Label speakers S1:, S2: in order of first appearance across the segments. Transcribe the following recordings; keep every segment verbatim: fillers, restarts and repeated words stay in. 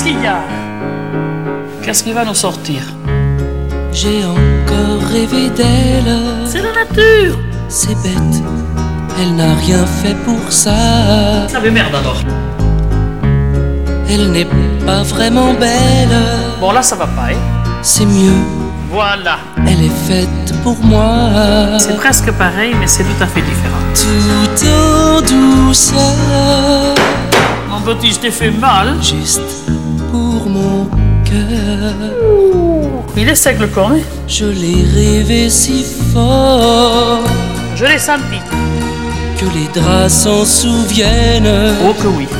S1: cigare. Qu'est-ce qui va nous sortir?
S2: J'ai encore rêvé d'elle.
S1: C'est la nature.
S2: C'est bête, elle n'a rien fait pour ça.
S1: Ça veut merde alors.
S2: Elle n'est pas vraiment belle.
S1: Bon là ça va pas, hein.
S2: C'est mieux,
S1: Voilà.
S2: elle est faite pour moi.
S1: C'est presque pareil, mais c'est tout à fait différent.
S2: Tout en douceur,
S1: Mon petit, je t'ai fait mal.
S2: juste pour mon cœur.
S1: Il est sec le cornet.
S2: Je l'ai rêvé si fort
S1: Je l'ai senti.
S2: que les draps s'en souviennent.
S1: Oh que oui.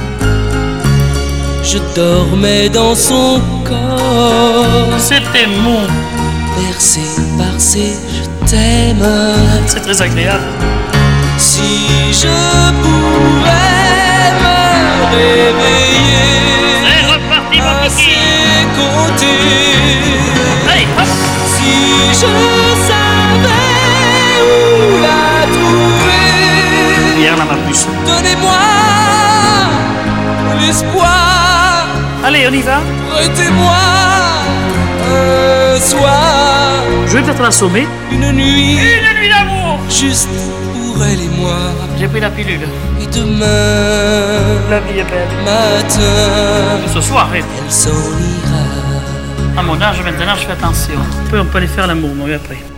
S2: Je dormais dans son corps,
S1: C'était mou.
S2: bercé par ses je t'aime.
S1: C'est très agréable.
S2: Si je pouvais me réveiller
S1: C'est reparti mon
S2: à
S1: petit.
S2: ses côtés,
S1: Allez, hop.
S2: si je savais où la trouver,
S1: Hier là ma puce.
S2: donnez-moi l'espoir.
S1: Allez, on y va.
S2: Prêtez-moi un soir,
S1: Je vais peut-être l'assommer.
S2: une nuit,
S1: Une nuit d'amour.
S2: juste pour elle et moi.
S1: J'ai pris la pilule.
S2: Et demain
S1: La vie est belle.
S2: matin,
S1: Ce soir, hein.
S2: elle s'en ira.
S1: À mon âge maintenant, je fais attention. On peut, on peut aller faire l'amour, moi, après.